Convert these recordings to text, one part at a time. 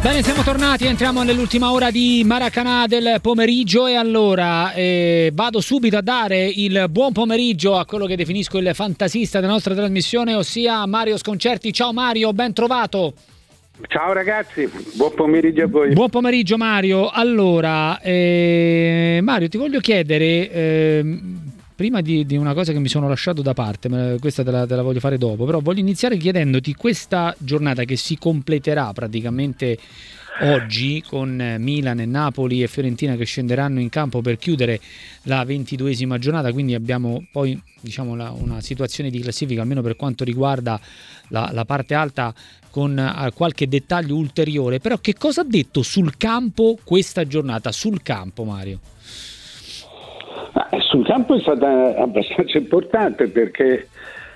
Bene, siamo tornati, entriamo nell'ultima ora di Maracanã del pomeriggio e allora vado subito a dare il buon pomeriggio a quello che definisco il fantasista della nostra trasmissione, ossia Mario Sconcerti. Ciao Mario, ben trovato. Ciao ragazzi, buon pomeriggio a voi. Buon pomeriggio Mario. Allora, Mario, ti voglio chiedere, prima di una cosa che mi sono lasciato da parte, ma questa te la voglio fare dopo, però voglio iniziare chiedendoti questa giornata che si completerà praticamente oggi con Milan e Napoli e Fiorentina che scenderanno in campo per chiudere la 22esima giornata, quindi abbiamo poi diciamo una situazione di classifica almeno per quanto riguarda la parte alta con qualche dettaglio ulteriore. Però che cosa ha detto sul campo questa giornata? Sul campo, Mario? Sul campo è stata abbastanza importante perché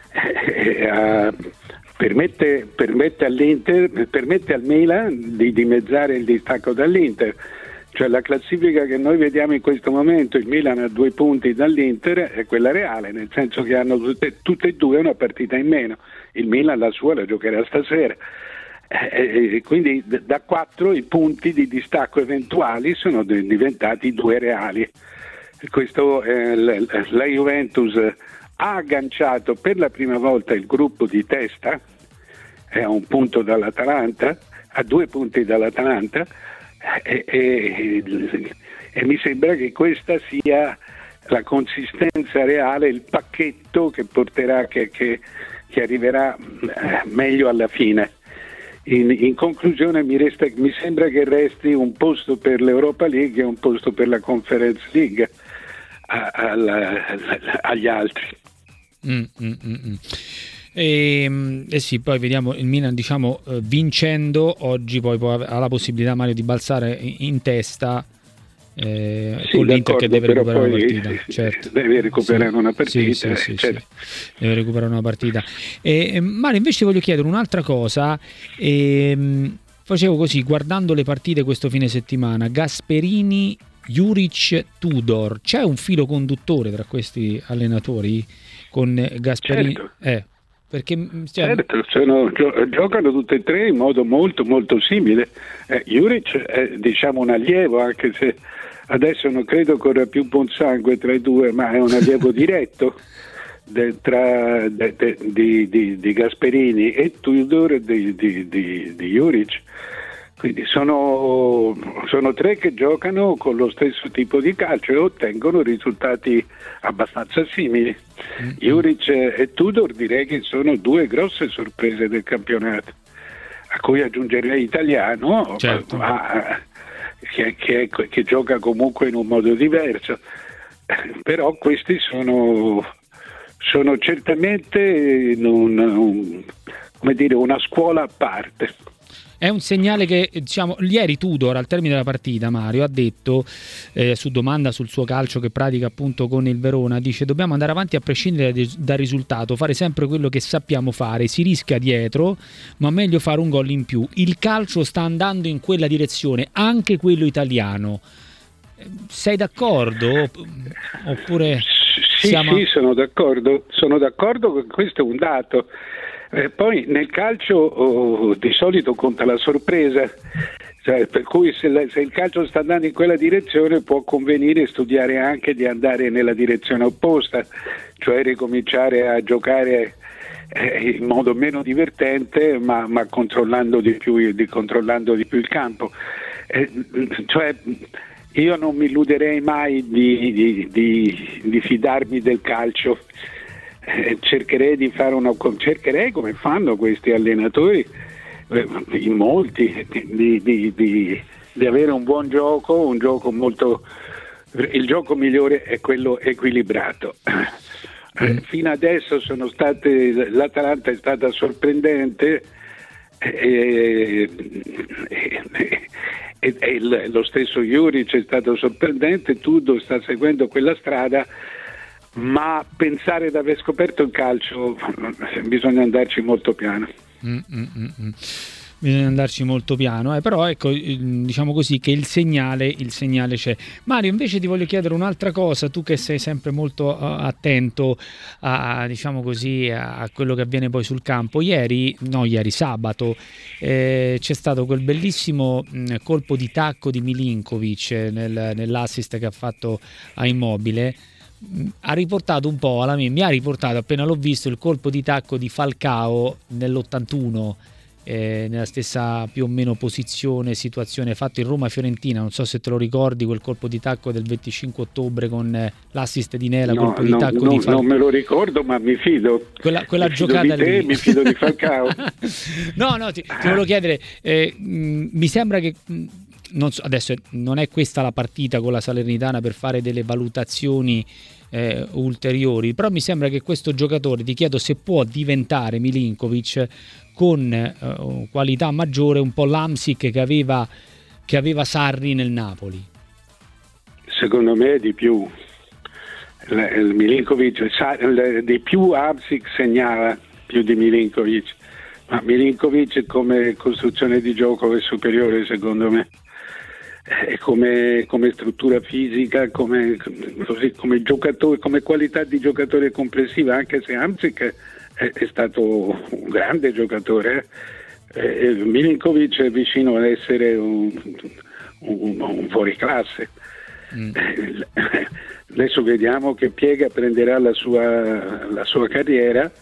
permette al Milan di dimezzare il distacco dall'Inter. Cioè la classifica che noi vediamo in questo momento, il Milan ha 2 punti dall'Inter, è quella reale, nel senso che hanno tutte e due una partita in meno. Il Milan la sua la giocherà stasera. Quindi da 4 i punti di distacco eventuali sono diventati 2 reali. Questo, la Juventus ha agganciato per la prima volta il gruppo di testa, è a 1 punto dall'Atalanta, a 2 punti dall'Atalanta, e mi sembra che questa sia la consistenza reale, il pacchetto che porterà, che arriverà meglio alla fine. In conclusione mi sembra che resti un posto per l'Europa League e un posto per la Conference League agli altri. Sì, poi vediamo il Milan, diciamo, vincendo oggi poi ha la possibilità, Mario, di balzare in testa con l'Inter che deve recuperare una partita. Certo. Deve recuperare una partita. Certo. Deve recuperare una partita. Mario, invece ti voglio chiedere un'altra cosa. Facevo così, guardando le partite questo fine settimana, Gasperini, Juric, Tudor, c'è un filo conduttore tra questi allenatori con Gasperini? Certo. Perché certo, giocano tutti e tre in modo molto molto simile. Juric è diciamo un allievo, anche se adesso non credo corra più buon sangue tra i due, ma è un allievo diretto di Gasperini e Tudor di Juric. Quindi sono 3 che giocano con lo stesso tipo di calcio e ottengono risultati abbastanza simili. Juric e Tudor direi che sono 2 grosse sorprese del campionato, a cui aggiungerei Italiano, certo, che gioca comunque in un modo diverso. Però questi sono certamente una scuola a parte. È un segnale che, diciamo, ieri Tudor al termine della partita, Mario, ha detto, su domanda sul suo calcio che pratica appunto con il Verona, dice: dobbiamo andare avanti a prescindere dal risultato, fare sempre quello che sappiamo fare, si rischia dietro, ma meglio fare un gol in più. Il calcio sta andando in quella direzione, anche quello italiano. Sei d'accordo? Oppure Sì, sono d'accordo che questo è un dato. Poi nel calcio di solito conta la sorpresa, cioè, per cui se il calcio sta andando in quella direzione può convenire studiare anche di andare nella direzione opposta, cioè ricominciare a giocare in modo meno divertente ma controllando di più il campo. Cioè io non mi illuderei mai di fidarmi del calcio. Cercherei come fanno questi allenatori, in molti, di avere un buon gioco, un gioco molto. Il gioco migliore è quello equilibrato. Fino adesso l'Atalanta è stata sorprendente e lo stesso Juric è stato sorprendente, Tudor sta seguendo quella strada. Ma pensare di aver scoperto il calcio bisogna andarci molto piano. bisogna andarci molto piano, però ecco, diciamo così che il segnale c'è. Mario, invece ti voglio chiedere un'altra cosa, tu che sei sempre molto attento diciamo così, a quello che avviene poi sul campo. Sabato c'è stato quel bellissimo colpo di tacco di Milinkovic nell'assist che ha fatto a Immobile. Ha riportato un po' mi ha riportato, appena l'ho visto, il colpo di tacco di Falcao nell'81, nella stessa più o meno situazione fatto in Roma-Fiorentina. Non so se te lo ricordi, quel colpo di tacco del 25 ottobre con l'assist di Nela. Colpo di tacco di Falcao. Non me lo ricordo, ma mi fido. Quella giocata di te, lì. Mi fido di Falcao. ti volevo chiedere, mi sembra che adesso non è questa la partita con la Salernitana per fare delle valutazioni ulteriori, però mi sembra che questo giocatore, ti chiedo se può diventare Milinkovic con qualità maggiore, un po' l'Hamsik che aveva Sarri nel Napoli. Secondo me di più. Il Milinkovic di più Hamsik segnava più di Milinkovic, ma Milinkovic come costruzione di gioco è superiore secondo me. Come struttura fisica, come giocatore, come qualità di giocatore complessiva, anche se Hamsik è stato un grande giocatore. Milinkovic è vicino ad essere un fuoriclasse. Adesso vediamo che piega prenderà la sua carriera,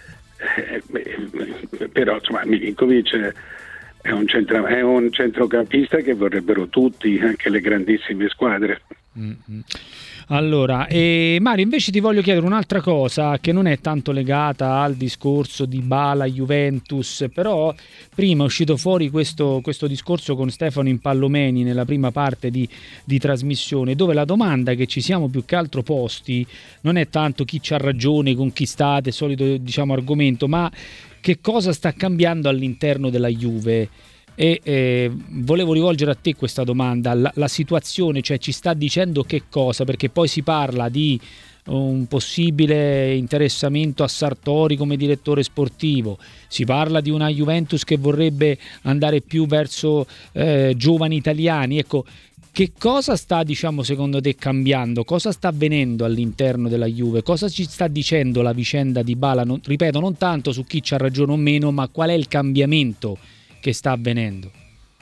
però insomma Milinkovic è un centrocampista che vorrebbero tutti, anche le grandissime squadre. Allora, Mario, invece ti voglio chiedere un'altra cosa che non è tanto legata al discorso di Dybala, Juventus, però prima è uscito fuori questo discorso con Stefano Impallomeni nella prima parte di trasmissione, dove la domanda che ci siamo più che altro posti non è tanto chi c'ha ragione, con chi state, solito diciamo argomento, ma che cosa sta cambiando all'interno della Juve. E volevo rivolgere a te questa domanda, la situazione, cioè ci sta dicendo che cosa, perché poi si parla di un possibile interessamento a Sartori come direttore sportivo, si parla di una Juventus che vorrebbe andare più verso giovani italiani, ecco, che cosa sta, diciamo, secondo te cambiando? Cosa sta avvenendo all'interno della Juve? Cosa ci sta dicendo la vicenda di Dybala? Ripeto, non tanto su chi c'ha ragione o meno, ma qual è il cambiamento che sta avvenendo?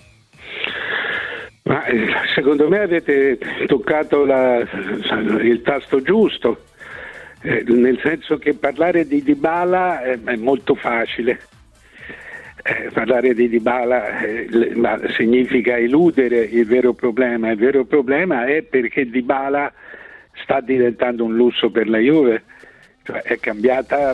Ma secondo me avete toccato il tasto giusto, nel senso che parlare di Dybala è molto facile. Parlare di Dybala significa eludere il vero problema. Il vero problema è perché Dybala sta diventando un lusso per la Juve, cioè è cambiata.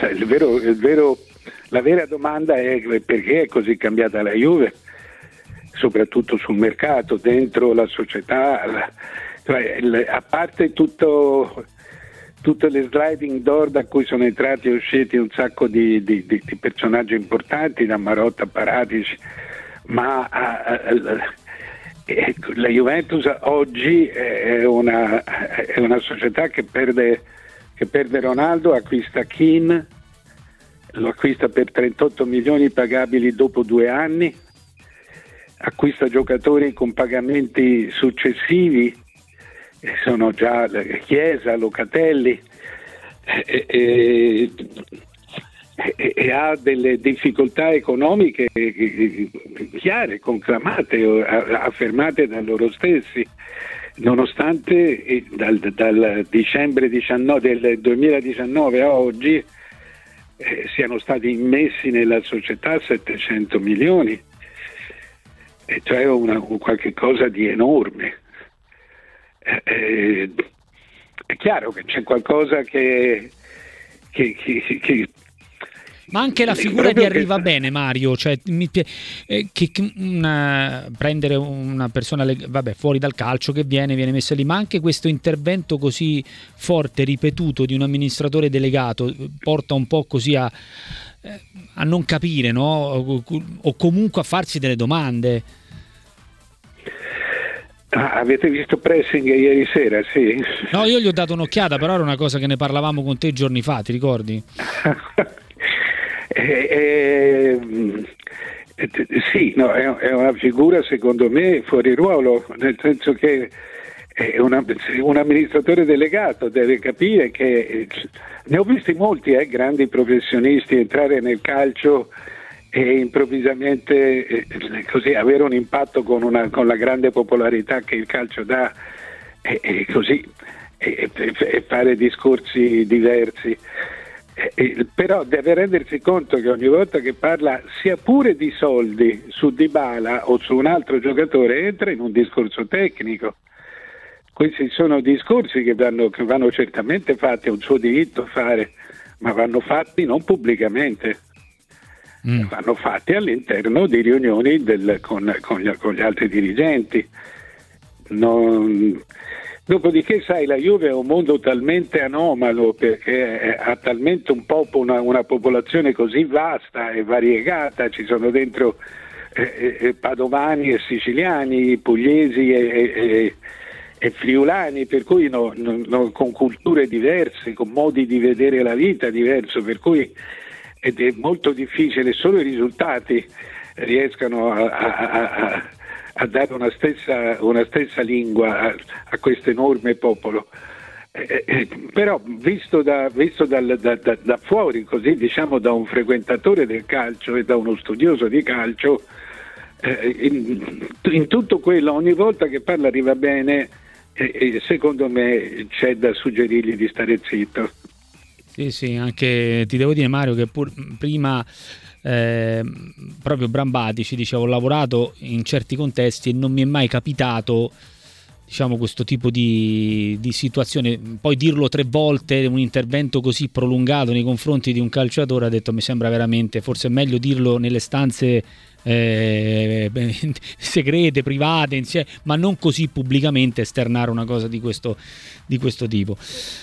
La vera domanda è perché è così cambiata la Juve, soprattutto sul mercato, dentro la società, a parte tutte le sliding door da cui sono entrati e usciti un sacco di personaggi importanti, da Marotta a Paratici, ma la Juventus oggi è una società che perde Ronaldo, acquista Keane, lo acquista per 38 milioni pagabili dopo 2 anni, acquista giocatori con pagamenti successivi, sono già Chiesa, Locatelli, e ha delle difficoltà economiche chiare, conclamate, affermate da loro stessi, nonostante dal dicembre del 2019 a oggi siano stati immessi nella società 700 milioni, cioè qualche cosa di enorme. È chiaro che c'è qualcosa che ma anche la figura di arriva bene, Mario, cioè prendere una persona fuori dal calcio che viene messa lì, ma anche questo intervento così forte, ripetuto, di un amministratore delegato porta un po' così a non capire, no? O comunque a farsi delle domande. Avete visto Pressing ieri sera? Sì. No, io gli ho dato un'occhiata, però era una cosa che ne parlavamo con te giorni fa, ti ricordi? Sì, no, è una figura secondo me fuori ruolo, nel senso che un amministratore delegato deve capire che ne ho visti molti grandi professionisti entrare nel calcio e improvvisamente così avere un impatto con la grande popolarità che il calcio dà e così e fare discorsi diversi. Però deve rendersi conto che ogni volta che parla sia pure di soldi su Dybala o su un altro giocatore entra in un discorso tecnico. Questi sono discorsi che vanno certamente fatti, è un suo diritto fare, ma vanno fatti non pubblicamente, vanno fatti all'interno di riunioni con gli altri dirigenti. Dopodiché, sai, la Juve è un mondo talmente anomalo perché ha talmente una popolazione così vasta e variegata, ci sono dentro padovani e siciliani, pugliesi e friulani, per cui con culture diverse, con modi di vedere la vita diverso, per cui ed è molto difficile, solo i risultati riescano a dare una stessa lingua a questo enorme popolo. Però visto da fuori, così diciamo da un frequentatore del calcio e da uno studioso di calcio, in tutto quello ogni volta che parla arriva bene, e secondo me c'è da suggerirgli di stare zitto. Sì, anche ti devo dire, Mario, che prima proprio Brambati ci diceva: ho lavorato in certi contesti e non mi è mai capitato, diciamo, questo tipo di situazione. Poi dirlo 3 volte, un intervento così prolungato nei confronti di un calciatore, ha detto, mi sembra veramente, forse è meglio dirlo nelle stanze segrete, private, ma non così pubblicamente esternare una cosa di questo tipo,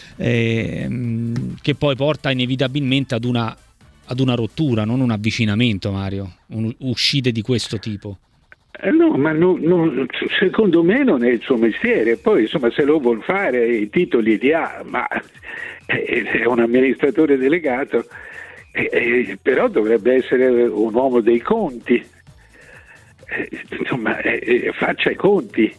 che poi porta inevitabilmente ad una rottura, non un avvicinamento, Mario, uscite di questo tipo. No, ma secondo me non è il suo mestiere. Poi insomma, se lo vuol fare i titoli li ha, ma è un amministratore delegato, però dovrebbe essere un uomo dei conti, insomma, faccia i conti.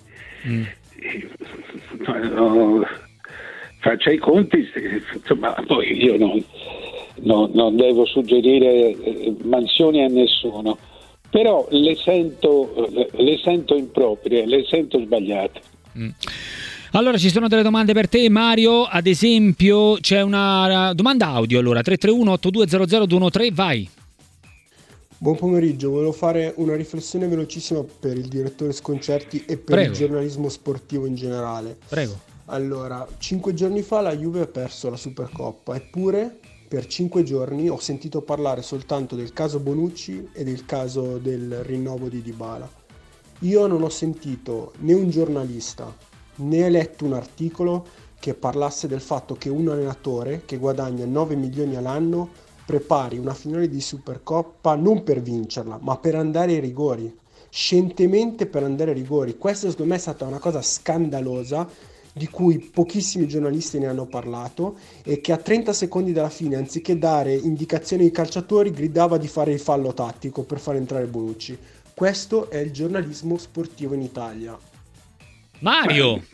Faccia i conti, insomma. Poi io non devo suggerire mansioni a nessuno, però le sento improprie, le sento sbagliate. Allora, ci sono delle domande per te, Mario. Ad esempio c'è una domanda audio, allora 331-8200-213, vai. Buon pomeriggio, volevo fare una riflessione velocissima per il direttore Sconcerti e per il giornalismo sportivo in generale. Prego. Allora, 5 giorni fa la Juve ha perso la Supercoppa, eppure per 5 giorni ho sentito parlare soltanto del caso Bonucci e del caso del rinnovo di Dybala. Io non ho sentito né un giornalista né letto un articolo che parlasse del fatto che un allenatore che guadagna 9 milioni all'anno prepari una finale di Supercoppa non per vincerla, ma per andare ai rigori, scientemente per andare ai rigori. Questa secondo me è stata una cosa scandalosa, di cui pochissimi giornalisti ne hanno parlato, e che a 30 secondi dalla fine, anziché dare indicazioni ai calciatori, gridava di fare il fallo tattico per far entrare Bonucci. Questo è il giornalismo sportivo in Italia. Mario!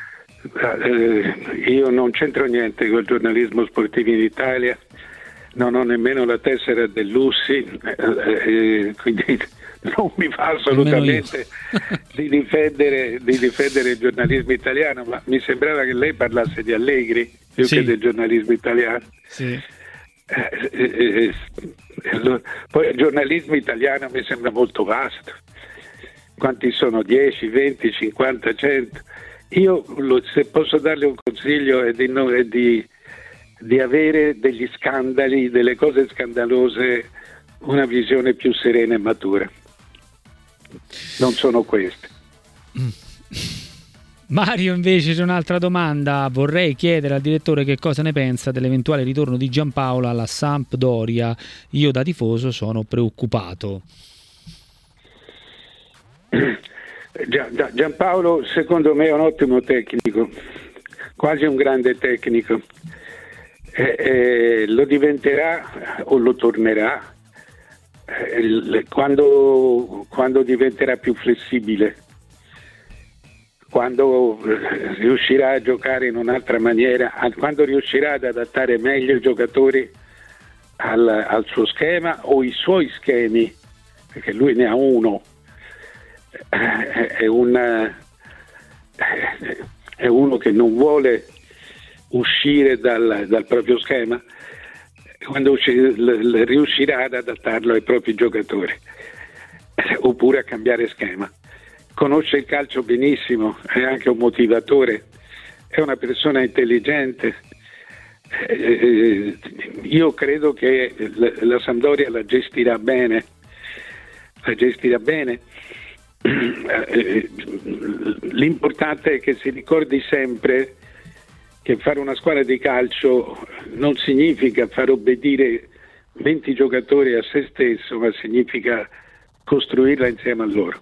Io non c'entro niente col giornalismo sportivo in Italia, non ho nemmeno la tessera dell'USSI, quindi non mi fa assolutamente di difendere il giornalismo italiano, ma mi sembrava che lei parlasse di Allegri più che del giornalismo italiano. Sì. Poi il giornalismo italiano mi sembra molto vasto. Quanti sono? 10, 20, 50, 100? Io, se posso darle un consiglio, è di avere degli scandali, delle cose scandalose, una visione più serena e matura. Non sono queste. Mario, invece, c'è un'altra domanda. Vorrei chiedere al direttore che cosa ne pensa dell'eventuale ritorno di Giampaolo alla Sampdoria. Io da tifoso sono preoccupato. Giampaolo secondo me è un ottimo tecnico, quasi un grande tecnico. Lo diventerà o lo tornerà quando diventerà più flessibile, quando riuscirà a giocare in un'altra maniera, quando riuscirà ad adattare meglio i giocatori al suo schema o i suoi schemi, perché lui ne ha uno, è uno che non vuole uscire dal proprio schema, quando riuscirà ad adattarlo ai propri giocatori oppure a cambiare schema. Conosce il calcio benissimo, è anche un motivatore, è una persona intelligente. Io credo che la Sampdoria la gestirà bene. L'importante è che si ricordi sempre che fare una squadra di calcio non significa far obbedire 20 giocatori a se stesso, ma significa costruirla insieme a loro.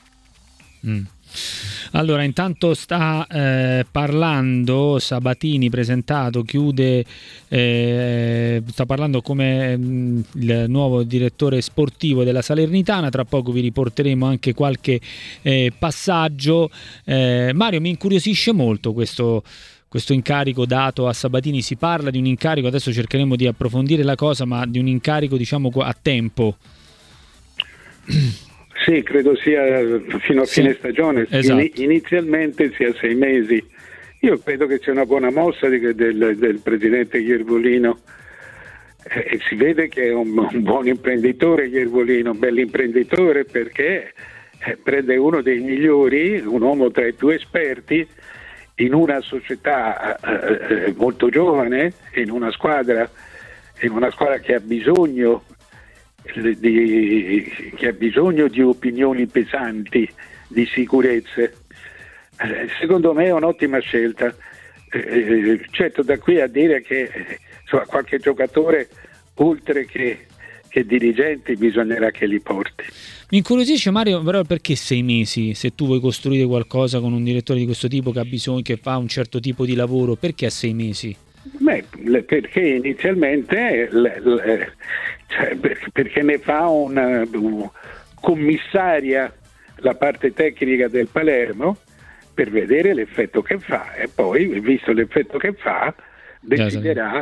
Allora, intanto sta parlando Sabatini, presentato, chiude, sta parlando come il nuovo direttore sportivo della Salernitana. Tra poco vi riporteremo anche qualche passaggio. Mario, mi incuriosisce molto questo incarico dato a Sabatini. Si parla di un incarico, adesso cercheremo di approfondire la cosa, ma di un incarico, diciamo, a tempo. Sì, credo sia fino a fine stagione, esatto. Inizialmente sia 6 mesi. Io credo che sia una buona mossa del presidente Iervolino, e si vede che è un buon imprenditore Iervolino, un bell'imprenditore, perché prende uno dei migliori, un uomo tra i più esperti, in una società molto giovane, in una squadra che ha bisogno di opinioni pesanti, di sicurezze. Secondo me è un'ottima scelta. Certo, da qui a dire che qualche giocatore oltre che dirigenti bisognerà che li porti. Mi incuriosisce, Mario, però, perché 6 mesi? Se tu vuoi costruire qualcosa con un direttore di questo tipo che ha bisogno, che fa un certo tipo di lavoro, perché a 6 mesi? Perché inizialmente perché ne fa una commissaria la parte tecnica del Palermo per vedere l'effetto che fa, e poi, visto l'effetto che fa, deciderà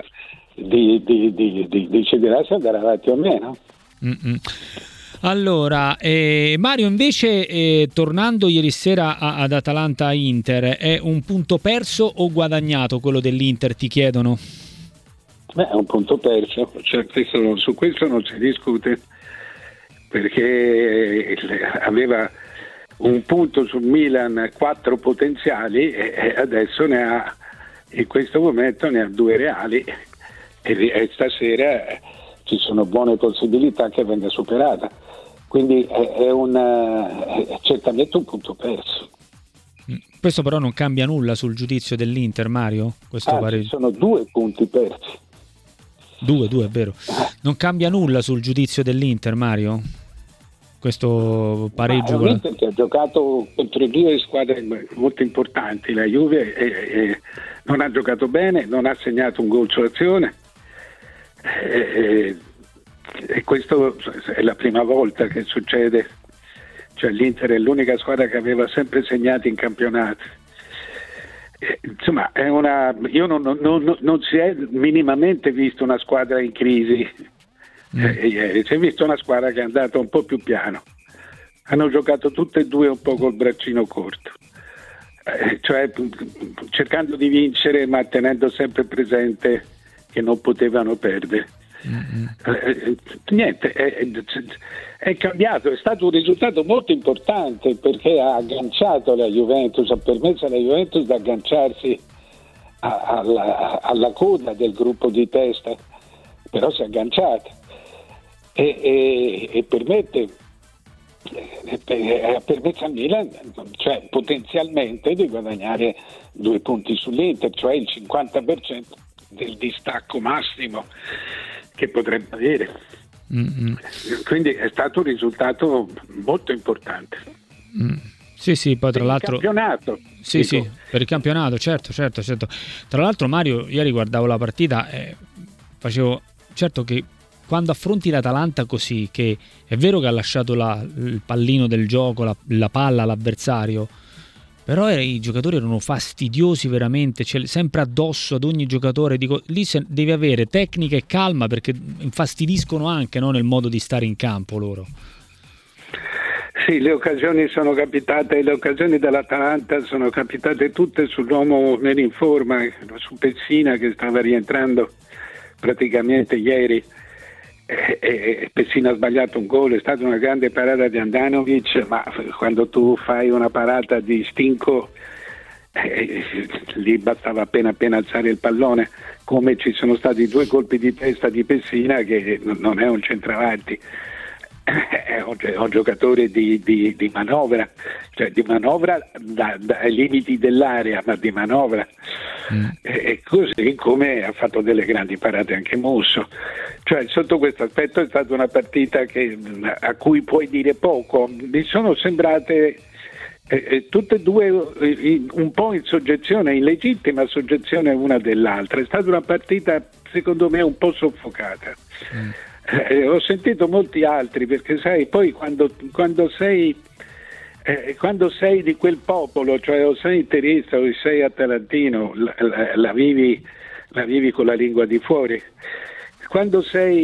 se andare avanti o meno. Allora, Mario, invece, tornando ieri sera ad Atalanta-Inter, è un punto perso o guadagnato quello dell'Inter, ti chiedono? È un punto perso, su questo non si discute, perché aveva un punto sul Milan, 4 potenziali, e adesso in questo momento ne ha 2 reali, e stasera ci sono buone possibilità che venga superata. Quindi è certamente un punto perso. Questo però non cambia nulla sul giudizio dell'Inter, Mario? Sono 2 punti persi. 2, è vero. Non cambia nulla sul giudizio dell'Inter, Mario? Questo pareggio? L'Inter che ha giocato contro 2 squadre molto importanti. La Juve non ha giocato bene, non ha segnato un gol sull'azione. E questo è la prima volta che succede, cioè l'Inter è l'unica squadra che aveva sempre segnato in campionato. Insomma, non si è minimamente visto una squadra in crisi. Si è visto una squadra che è andata un po' più piano. Hanno giocato tutte e 2 un po' col braccino corto, cioè cercando di vincere, ma tenendo sempre presente che non potevano perdere. Niente, è cambiato, è stato un risultato molto importante, perché ha agganciato la Juventus, ha permesso alla Juventus di agganciarsi alla coda del gruppo di testa, però si è agganciata e ha permesso a Milan, cioè potenzialmente, di guadagnare 2 punti sull'Inter, cioè il 50% del distacco massimo che potrebbe avere. Quindi è stato un risultato molto importante. Sì, poi tra l'altro campionato. Sì, per il campionato, certo. Tra l'altro, Mario, ieri guardavo la partita e facevo, certo che quando affronti l'Atalanta così, che è vero che ha lasciato il pallino del gioco, la palla all'avversario, però i giocatori erano fastidiosi veramente, sempre addosso ad ogni giocatore. Dico, lì devi avere tecnica e calma, perché infastidiscono anche, no, nel modo di stare in campo loro. Sì, le occasioni sono capitate, le occasioni dell'Atalanta sono capitate tutte sull'uomo meno in forma, su Pessina, che stava rientrando praticamente ieri. Pessina ha sbagliato un gol, è stata una grande parata di Andanovic, ma quando tu fai una parata di stinco, lì bastava appena alzare il pallone, come ci sono stati 2 colpi di testa di Pessina, che non è un centravanti, è un giocatore di manovra, cioè di manovra dai limiti dell'area, ma di manovra. E così come ha fatto delle grandi parate anche Musso. Cioè, sotto questo aspetto è stata una partita a cui puoi dire poco. Mi sono sembrate tutte e due un po' in soggezione, in legittima soggezione una dell'altra. È stata una partita, secondo me, un po' soffocata. Ho sentito molti altri, perché sai, poi quando sei di quel popolo, cioè o sei interista o sei atalantino, la vivi con la lingua di fuori. Quando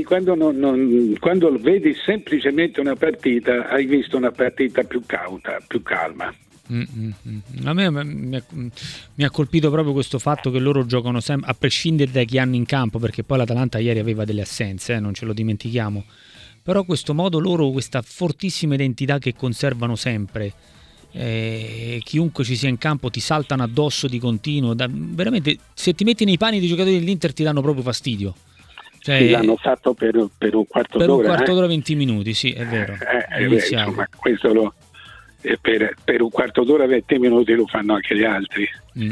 vedi semplicemente una partita, hai visto una partita più cauta, più calma. A me mi ha colpito proprio questo fatto che loro giocano sempre, a prescindere da chi hanno in campo, perché poi l'Atalanta ieri aveva delle assenze, non ce lo dimentichiamo, però questo modo loro, questa fortissima identità che conservano sempre, chiunque ci sia in campo ti saltano addosso di continuo, veramente, se ti metti nei panni dei giocatori dell'Inter ti danno proprio fastidio. Cioè, sì, l'hanno fatto per un quarto d'ora. Per un quarto d'ora, 20 minuti, sì, è vero. Insomma, questo per un quarto d'ora, 20 minuti lo fanno anche gli altri.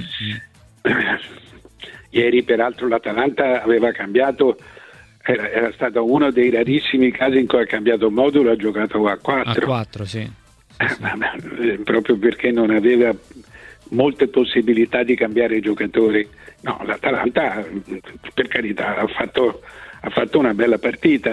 Ieri, peraltro, l'Atalanta aveva cambiato, era stato uno dei rarissimi casi in cui ha cambiato modulo, ha giocato a 4. A 4, sì. Proprio perché non aveva molte possibilità di cambiare i giocatori. No, l'Atalanta, per carità, ha fatto una bella partita,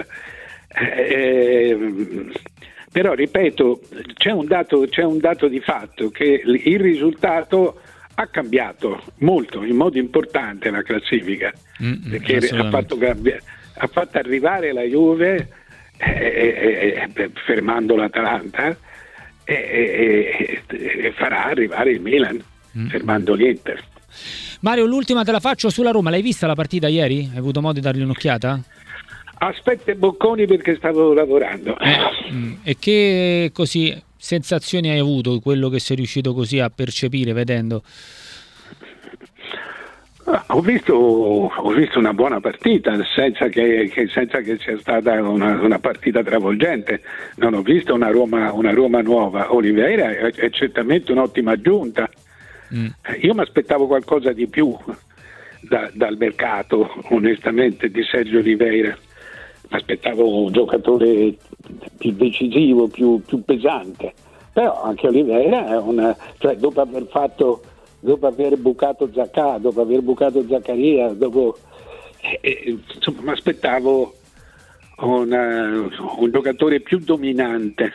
però ripeto, c'è un dato di fatto, che il risultato ha cambiato molto, in modo importante, la classifica, perché ha fatto arrivare la Juve fermando l'Atalanta, e farà arrivare il Milan fermando l'Inter. Mario, l'ultima te la faccio sulla Roma. L'hai vista la partita ieri? Hai avuto modo di dargli un'occhiata? Aspetta i bocconi, perché stavo lavorando. E che così sensazioni hai avuto, quello che sei riuscito così a percepire vedendo? Ho visto una buona partita, senza che sia stata una partita travolgente. Non ho visto una Roma nuova. Oliveira è certamente un'ottima aggiunta. Io mi aspettavo qualcosa di più dal mercato, onestamente, di Sergio Oliveira. Mi aspettavo un giocatore più decisivo, più pesante. Però anche Oliveira cioè, dopo aver bucato Zaccaria, dopo aver bucato Zaccaria, insomma, mi aspettavo un giocatore più dominante,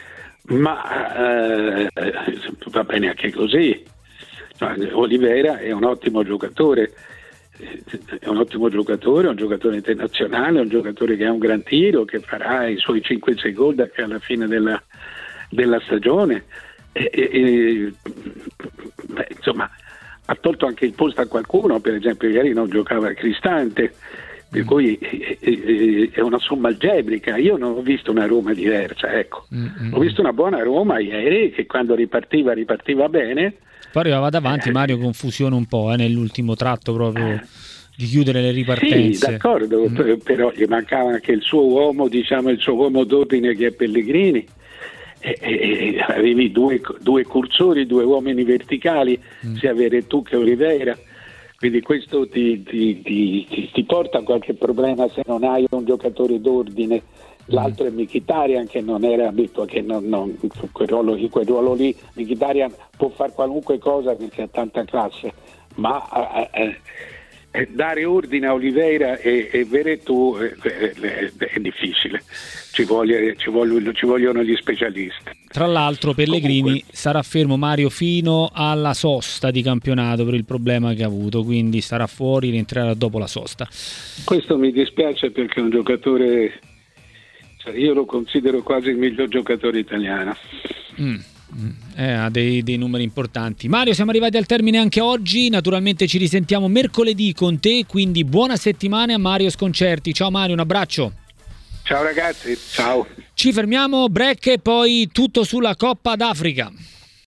ma va bene anche così. Oliveira è un ottimo giocatore, un giocatore internazionale, un giocatore che ha un gran tiro, che farà i suoi 5-6 gol alla fine della stagione. Insomma, ha tolto anche il posto a qualcuno, per esempio ieri non giocava Cristante, per cui è una somma algebrica. Io non ho visto una Roma diversa, ecco. Ho visto una buona Roma ieri, che quando ripartiva bene. Poi arrivava davanti, Mario, confusione un po' nell'ultimo tratto proprio di chiudere le ripartenze. Sì, d'accordo, però gli mancava anche il suo uomo, il suo uomo d'ordine, che è Pellegrini. E avevi due cursori, 2 uomini verticali, sia Veretout che Oliveira, quindi questo ti porta a qualche problema se non hai un giocatore d'ordine. L'altro è Mkhitaryan, che non era abituato, che non quel ruolo lì. Mkhitaryan può fare qualunque cosa perché ha tanta classe, ma dare ordine a Oliveira e Veretù è difficile, ci vogliono gli specialisti. Tra l'altro Pellegrini Comunque sarà fermo, Mario, fino alla sosta di campionato per il problema che ha avuto, quindi sarà fuori, rientrerà dopo la sosta. Questo mi dispiace perché è un giocatore, io lo considero quasi il miglior giocatore italiano. Ha dei numeri importanti. Mario, siamo arrivati al termine anche oggi, naturalmente ci risentiamo mercoledì con te, quindi buona settimana a Mario Sconcerti. Ciao Mario, un abbraccio. Ciao ragazzi, ciao. Ci fermiamo, break e poi tutto sulla Coppa d'Africa.